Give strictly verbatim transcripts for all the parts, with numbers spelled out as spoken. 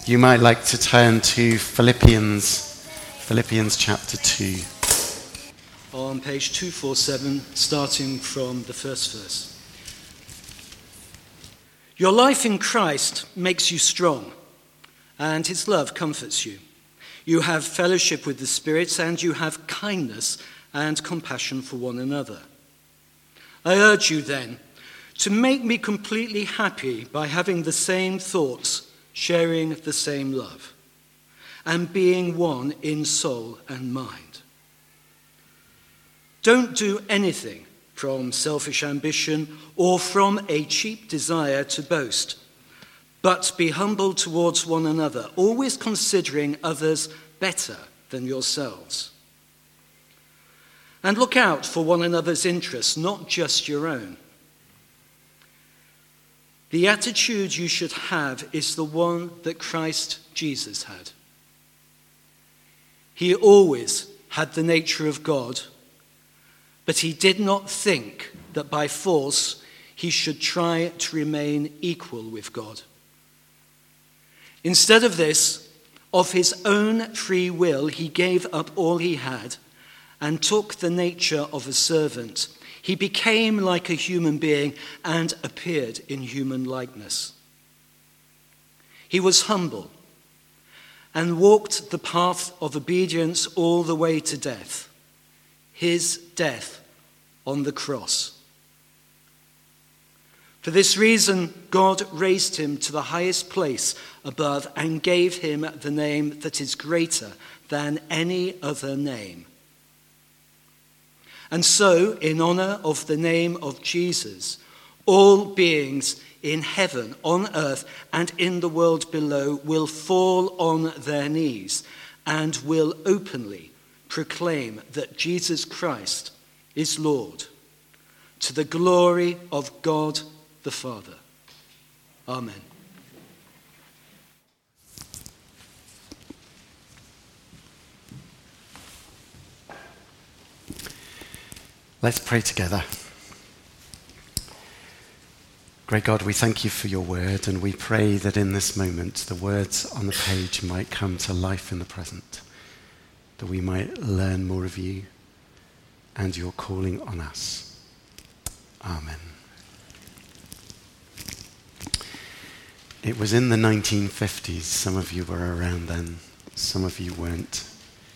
you might like to turn to Philippians, Philippians chapter two. On page two forty-seven, starting from the first verse. Your life in Christ makes you strong, and his love comforts you. You have fellowship with the Spirit, and you have kindness and compassion for one another. I urge you then to make me completely happy by having the same thoughts, sharing the same love, and being one in soul and mind. Don't do anything from selfish ambition or from a cheap desire to boast, but be humble towards one another, always considering others better than yourselves. And look out for one another's interests, not just your own. The attitude you should have is the one that Christ Jesus had. He always had the nature of God, but he did not think that by force he should try to remain equal with God. Instead of this, of his own free will, he gave up all he had and took the nature of a servant. He became like a human being and appeared in human likeness. He was humble and walked the path of obedience all the way to death, his death on the cross. For this reason, God raised him to the highest place above and gave him the name that is greater than any other name. And so, in honor of the name of Jesus, all beings in heaven, on earth, and in the world below will fall on their knees and will openly proclaim that Jesus Christ is Lord, to the glory of God the Father. Amen. Let's pray together. Great God, we thank you for your word, and we pray that in this moment the words on the page might come to life in the present, that we might learn more of you and your calling on us. Amen. It was in the nineteen fifties. Some of you were around then, some of you weren't.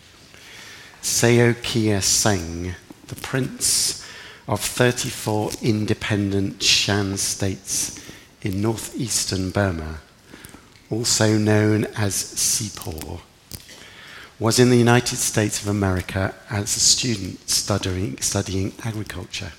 Sao Kia Seng, the prince of thirty-four independent Shan states in northeastern Burma, also known as Sepoy, was in the United States of America as a student studying, studying agriculture.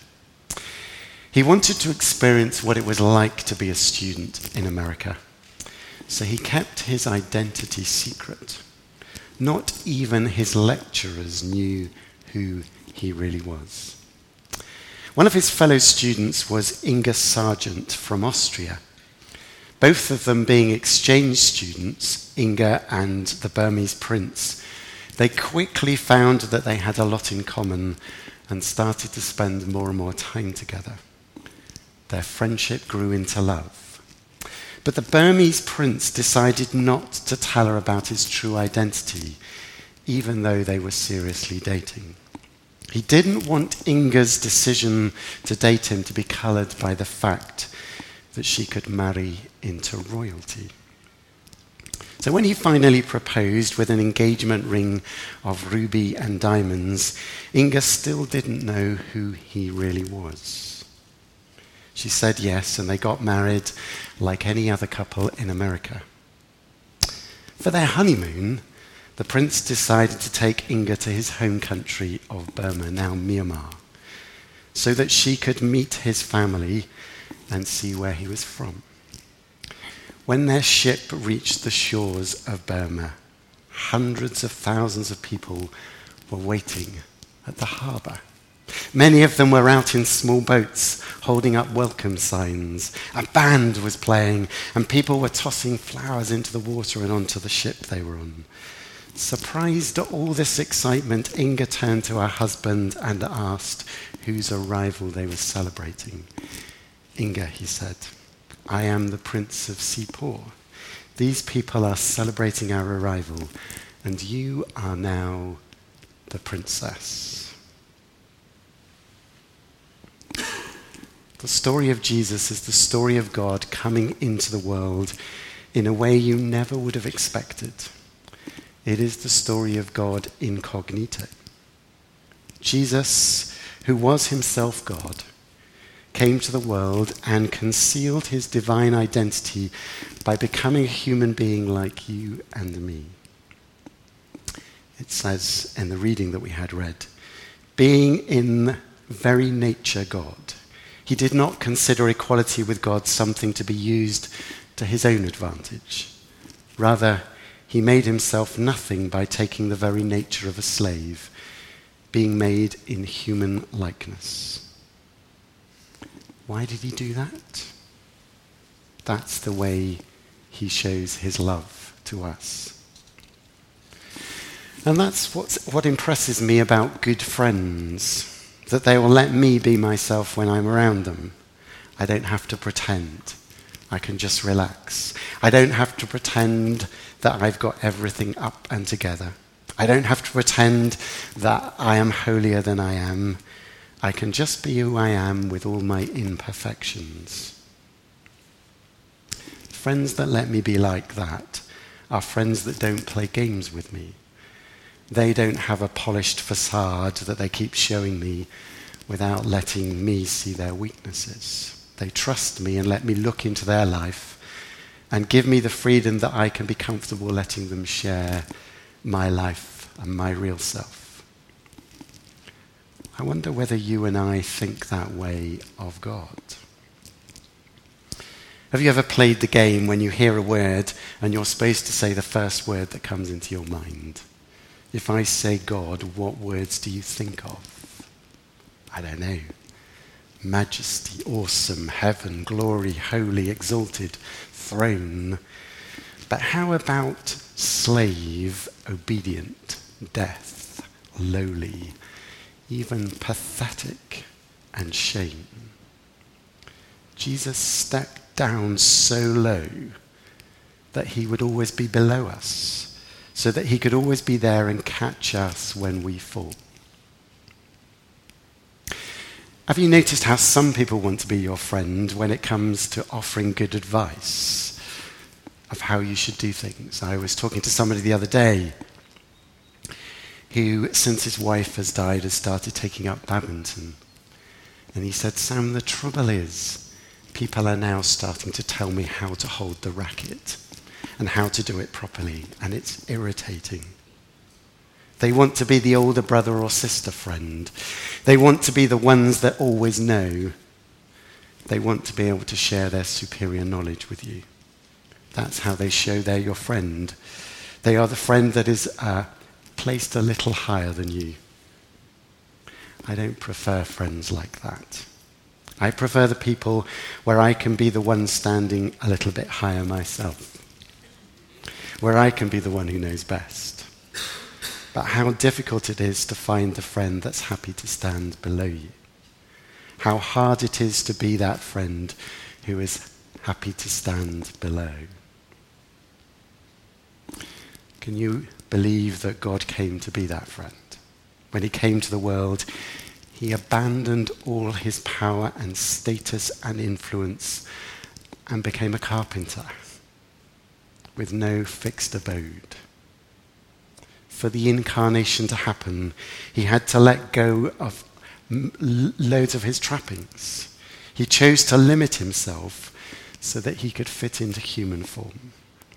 He wanted to experience what it was like to be a student in America, so he kept his identity secret. Not even his lecturers knew who he really was. One of his fellow students was Inga Sargent from Austria. Both of them being exchange students, Inga and the Burmese prince, they quickly found that they had a lot in common and started to spend more and more time together. Their friendship grew into love. But the Burmese prince decided not to tell her about his true identity, even though they were seriously dating. He didn't want Inga's decision to date him to be coloured by the fact that she could marry into royalty. So when he finally proposed with an engagement ring of ruby and diamonds, Inga still didn't know who he really was. She said yes, and they got married like any other couple in America. For their honeymoon, the prince decided to take Inga to his home country of Burma, now Myanmar, so that she could meet his family and see where he was from. When their ship reached the shores of Burma, hundreds of thousands of people were waiting at the harbour. Many of them were out in small boats, holding up welcome signs. A band was playing, and people were tossing flowers into the water and onto the ship they were on. Surprised at all this excitement, Inga turned to her husband and asked whose arrival they were celebrating. Inga, he said, I am the Prince of Sepoy, These people are celebrating our arrival, and you are now the princess. The story of Jesus is the story of God coming into the world in a way you never would have expected. It is the story of God incognito. Jesus, who was himself God, came to the world and concealed his divine identity by becoming a human being like you and me. It says in the reading that we had read, being in very nature God, he did not consider equality with God something to be used to his own advantage. Rather, he made himself nothing by taking the very nature of a slave, being made in human likeness. Why did he do that? That's the way he shows his love to us. And that's what's, what impresses me about good friends, that they will let me be myself when I'm around them. I don't have to pretend. I can just relax. I don't have to pretend that I've got everything up and together. I don't have to pretend that I am holier than I am. I can just be who I am with all my imperfections. Friends that let me be like that are friends that don't play games with me. They don't have a polished facade that they keep showing me without letting me see their weaknesses. They trust me and let me look into their life and give me the freedom that I can be comfortable letting them share my life and my real self. I wonder whether you and I think that way of God. Have you ever played the game when you hear a word and you're supposed to say the first word that comes into your mind? If I say God, what words do you think of? I don't know. Majesty, awesome, heaven, glory, holy, exalted, throne. But how about slave, obedient, death, lowly, even pathetic and shame? Jesus stepped down so low that he would always be below us, so that he could always be there and catch us when we fall. Have you noticed how some people want to be your friend when it comes to offering good advice of how you should do things? I was talking to somebody the other day who, since his wife has died, has started taking up badminton. And he said, Sam, the trouble is, people are now starting to tell me how to hold the racket and how to do it properly, and it's irritating. They want to be the older brother or sister friend. They want to be the ones that always know. They want to be able to share their superior knowledge with you. That's how they show they're your friend. They are the friend that is uh, placed a little higher than you. I don't prefer friends like that. I prefer the people where I can be the one standing a little bit higher myself, where I can be the one who knows best. But how difficult it is to find the friend that's happy to stand below you. How hard it is to be that friend who is happy to stand below. Can you believe that God came to be that friend? When he came to the world, he abandoned all his power and status and influence and became a carpenter with no fixed abode. For the incarnation to happen, he had to let go of m- loads of his trappings. He chose to limit himself so that he could fit into human form.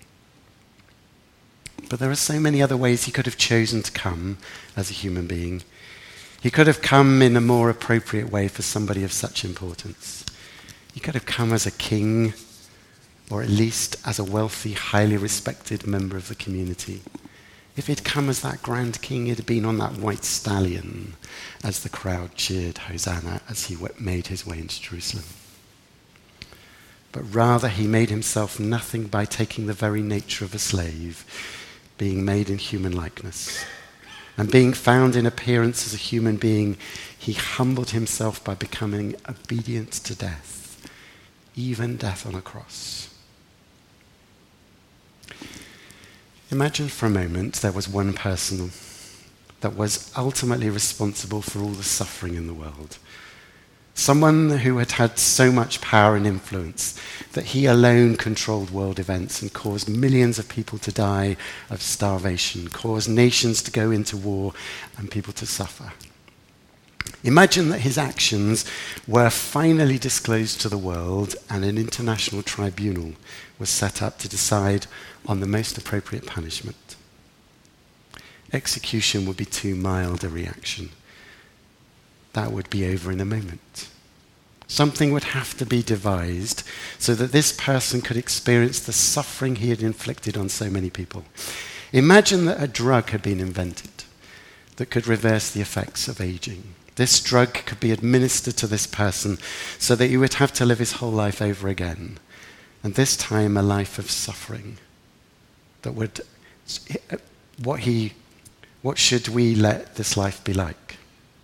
But there are so many other ways he could have chosen to come as a human being. He could have come in a more appropriate way for somebody of such importance. He could have come as a king, or at least as a wealthy, highly respected member of the community. If he'd come as that grand king, he'd have been on that white stallion as the crowd cheered Hosanna as he made his way into Jerusalem. But rather, he made himself nothing by taking the very nature of a slave, being made in human likeness. And being found in appearance as a human being, he humbled himself by becoming obedient to death, even death on a cross. Imagine for a moment there was one person that was ultimately responsible for all the suffering in the world. Someone who had had so much power and influence that he alone controlled world events and caused millions of people to die of starvation, caused nations to go into war and people to suffer. Imagine that his actions were finally disclosed to the world and an international tribunal was set up to decide on the most appropriate punishment. Execution would be too mild a reaction. That would be over in a moment. Something would have to be devised so that this person could experience the suffering he had inflicted on so many people. Imagine that a drug had been invented that could reverse the effects of aging. This drug could be administered to this person so that he would have to live his whole life over again, and this time a life of suffering. That would, what he, what should we let this life be like?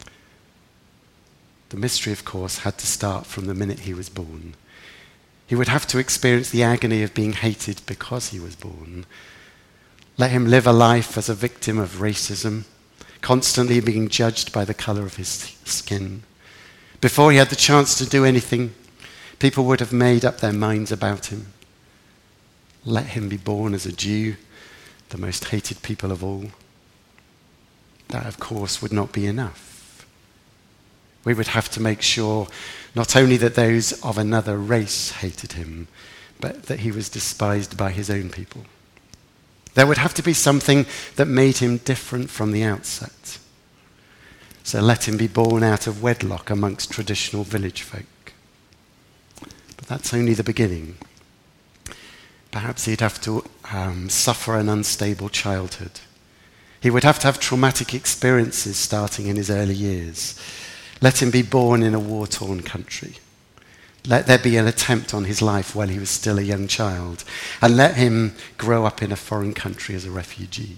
The mystery, of course, had to start from the minute he was born. He would have to experience the agony of being hated because he was born. Let him live a life as a victim of racism, constantly being judged by the color of his skin. Before he had the chance to do anything, people would have made up their minds about him. Let him be born as a Jew, the most hated people of all. That, of course, would not be enough. We would have to make sure not only that those of another race hated him, but that he was despised by his own people. There would have to be something that made him different from the outset. So let him be born out of wedlock amongst traditional village folk. But that's only the beginning. Perhaps he'd have to um, suffer an unstable childhood. He would have to have traumatic experiences starting in his early years. Let him be born in a war-torn country. Let there be an attempt on his life while he was still a young child. And let him grow up in a foreign country as a refugee.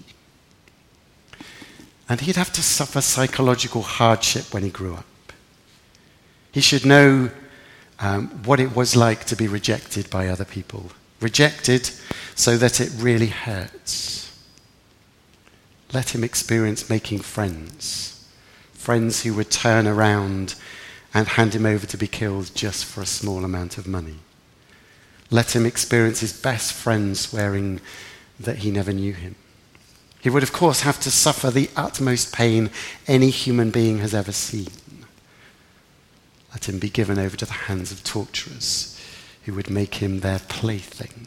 And he'd have to suffer psychological hardship when he grew up. He should know um, what it was like to be rejected by other people. Rejected so that it really hurts. Let him experience making friends. Friends who would turn around and hand him over to be killed just for a small amount of money. Let him experience his best friend swearing that he never knew him. He would, of course, have to suffer the utmost pain any human being has ever seen. Let him be given over to the hands of torturers who would make him their plaything.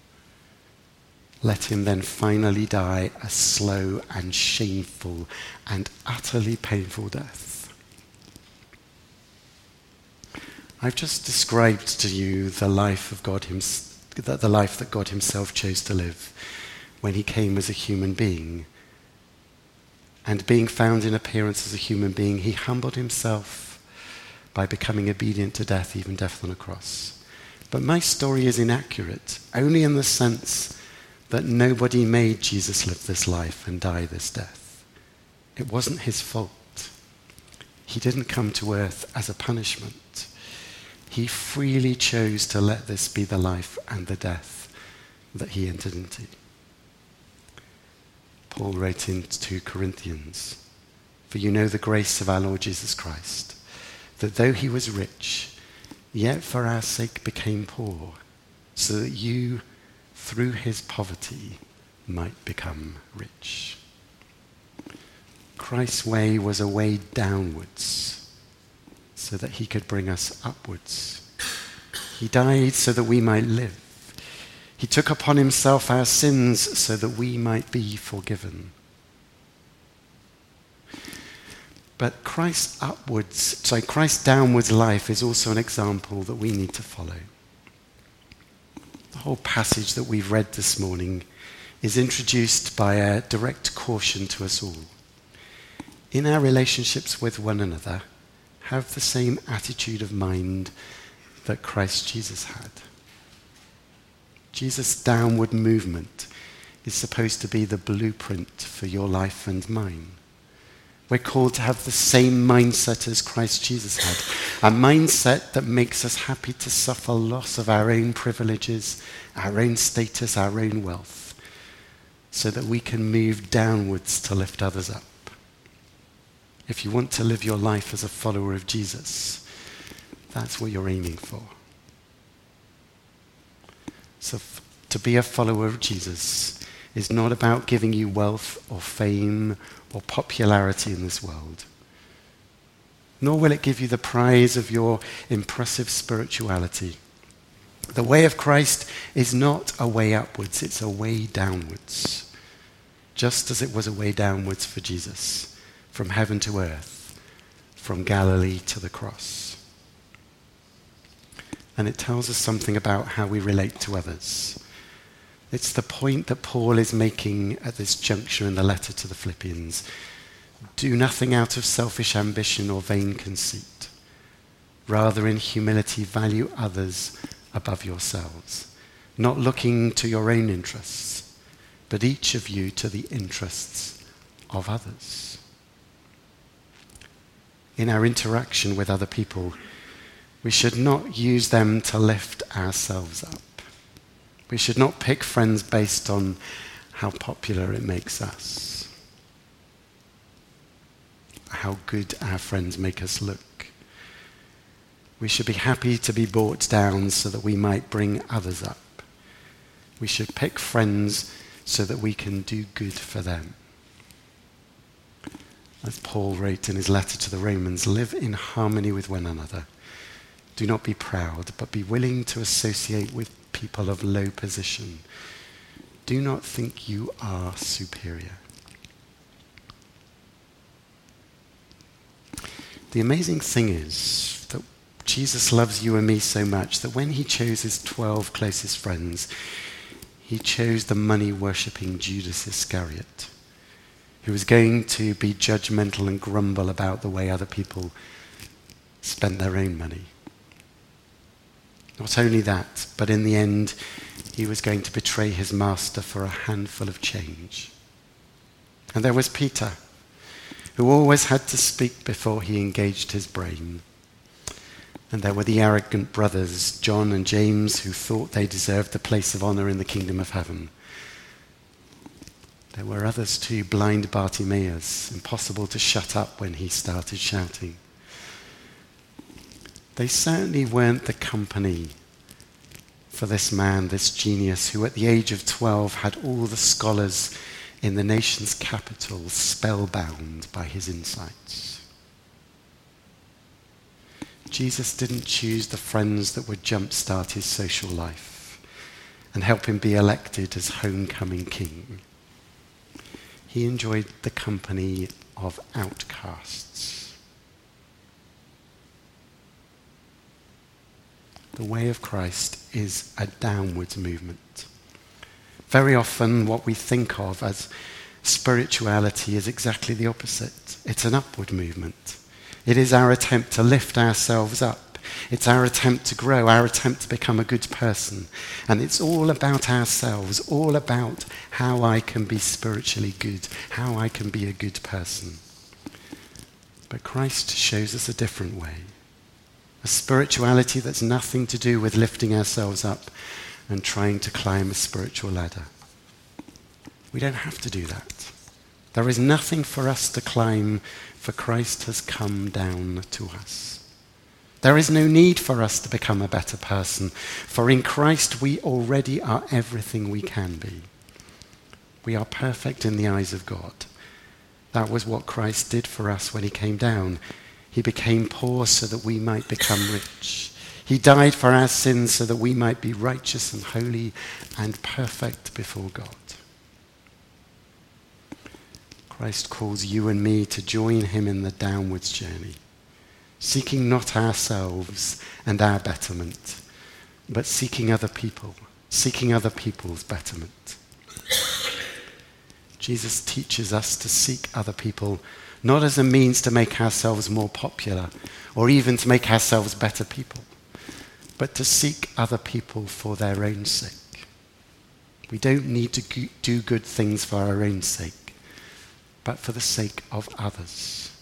Let him then finally die a slow and shameful and utterly painful death. I've just described to you the life of God, the life that God himself chose to live when he came as a human being. And being found in appearance as a human being, he humbled himself by becoming obedient to death, even death on a cross. But my story is inaccurate, only in the sense that nobody made Jesus live this life and die this death. It wasn't his fault. He didn't come to earth as a punishment. He freely chose to let this be the life and the death that he entered into. Paul wrote in two Corinthians, "For you know the grace of our Lord Jesus Christ, that though he was rich, yet for our sake became poor, so that you, through his poverty, might become rich." Christ's way was a way downwards, so that he could bring us upwards. He died so that we might live. He took upon himself our sins so that we might be forgiven. But Christ's upwards, sorry, Christ's downwards life is also an example that we need to follow. The whole passage that we've read this morning is introduced by a direct caution to us all. In our relationships with one another, have the same attitude of mind that Christ Jesus had. Jesus' downward movement is supposed to be the blueprint for your life and mine. We're called to have the same mindset as Christ Jesus had, a mindset that makes us happy to suffer loss of our own privileges, our own status, our own wealth, so that we can move downwards to lift others up. If you want to live your life as a follower of Jesus, that's what you're aiming for. So f- to be a follower of Jesus is not about giving you wealth or fame or popularity in this world. Nor will it give you the prize of your impressive spirituality. The way of Christ is not a way upwards, it's a way downwards. Just as it was a way downwards for Jesus, from heaven to earth, from Galilee to the cross. And it tells us something about how we relate to others. It's the point that Paul is making at this juncture in the letter to the Philippians. Do nothing out of selfish ambition or vain conceit. Rather, in humility, value others above yourselves, not looking to your own interests, but each of you to the interests of others. In our interaction with other people, we should not use them to lift ourselves up. We should not pick friends based on how popular it makes us, how good our friends make us look. We should be happy to be brought down so that we might bring others up. We should pick friends so that we can do good for them. As Paul wrote in his letter to the Romans, live in harmony with one another. Do not be proud, but be willing to associate with people of low position. Do not think you are superior. The amazing thing is that Jesus loves you and me so much that when he chose his twelve closest friends, he chose the money-worshipping Judas Iscariot, who was going to be judgmental and grumble about the way other people spent their own money. Not only that, but in the end, he was going to betray his master for a handful of change. And there was Peter, who always had to speak before he engaged his brain. And there were the arrogant brothers, John and James, who thought they deserved the place of honor in the kingdom of heaven. There were others too, blind Bartimaeus, impossible to shut up when he started shouting. They certainly weren't the company for this man, this genius, who at the age of twelve had all the scholars in the nation's capital spellbound by his insights. Jesus didn't choose the friends that would jumpstart his social life and help him be elected as homecoming king. He enjoyed the company of outcasts. The way of Christ is a downwards movement. Very often what we think of as spirituality is exactly the opposite. It's an upward movement. It is our attempt to lift ourselves up. It's our attempt to grow, our attempt to become a good person. And it's all about ourselves, all about how I can be spiritually good, how I can be a good person. But Christ shows us a different way. A spirituality that's nothing to do with lifting ourselves up and trying to climb a spiritual ladder. We don't have to do that. There is nothing for us to climb, for Christ has come down to us. There is no need for us to become a better person, for in Christ we already are everything we can be. We are perfect in the eyes of God. That was what Christ did for us when he came down. He became poor so that we might become rich. He died for our sins so that we might be righteous and holy and perfect before God. Christ calls you and me to join him in the downwards journey, seeking not ourselves and our betterment, but seeking other people, seeking other people's betterment. Jesus teaches us to seek other people, not as a means to make ourselves more popular or even to make ourselves better people, but to seek other people for their own sake. We don't need to do good things for our own sake, but for the sake of others.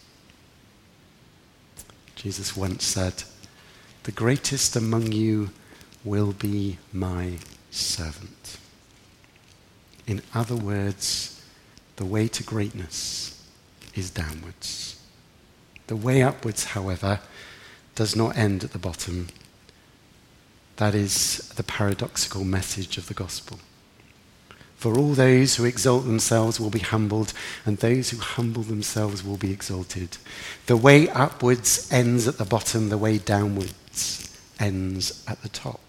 Jesus once said, "The greatest among you will be my servant." In other words, the way to greatness is downwards. The way upwards, however, does not end at the bottom. That is the paradoxical message of the gospel. For all those who exalt themselves will be humbled, and those who humble themselves will be exalted. The way upwards ends at the bottom, the way downwards ends at the top.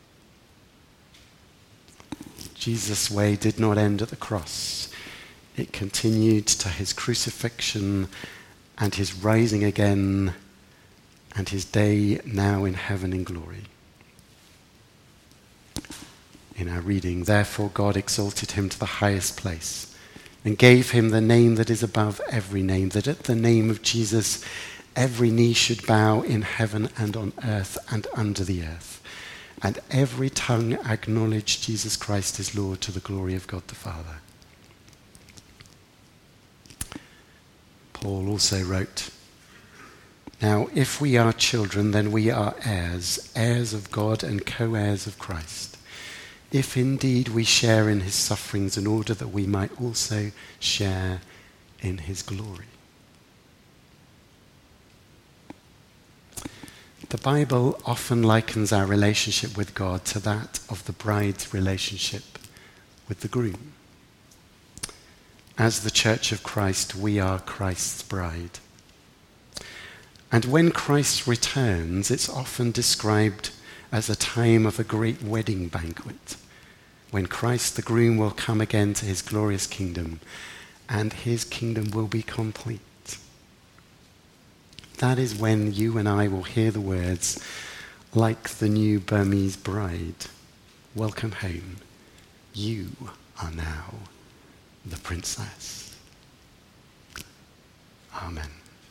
Jesus' way did not end at the cross. It continued to his crucifixion and his rising again and his day now in heaven in glory. In our reading, therefore God exalted him to the highest place and gave him the name that is above every name, that at the name of Jesus every knee should bow in heaven and on earth and under the earth, and every tongue acknowledge Jesus Christ is Lord, to the glory of God the Father. Paul also wrote, now if we are children, then we are heirs, heirs of God and co-heirs of Christ, if indeed we share in his sufferings, in order that we might also share in his glory. The Bible often likens our relationship with God to that of the bride's relationship with the groom. As the Church of Christ, we are Christ's bride. And when Christ returns, it's often described as a time of a great wedding banquet, when Christ the groom will come again to his glorious kingdom, and his kingdom will be complete. That is when you and I will hear the words, like the new Burmese bride, welcome home, you are now the princess. Amen.